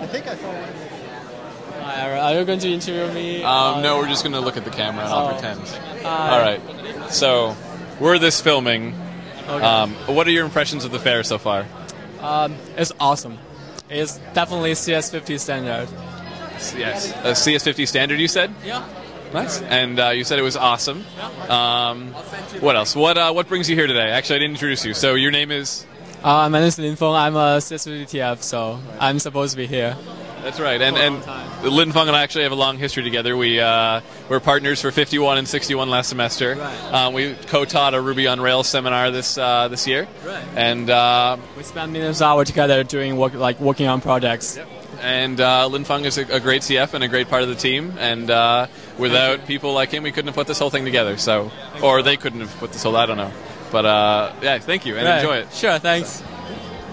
think I saw one. Are you going to interview me? No, we're just going to look at the camera and I'll pretend. All right. So, we're this filming. Okay. What are your impressions of the fair so far? It's awesome. It's definitely CS50 standard. Yes. A CS50 standard, you said? Yeah. Nice. And you said it was awesome. What else? What brings you here today? Actually, I didn't introduce you. So your name is? My name is Lin Feng. I'm a CS50 TF, so I'm supposed to be here. That's right. And Lin Feng and I actually have a long history together. We're partners for 51 and 61 last semester. Right. We co-taught a Ruby on Rails seminar this year. Right. And we spent millions of hours together doing working on projects. Yep. And Lin Feng is a great CF and a great part of the team. And without people like him, we couldn't have put this whole thing together. So, or they couldn't have put this whole. I don't know. But yeah, thank you and enjoy it. Sure. Thanks.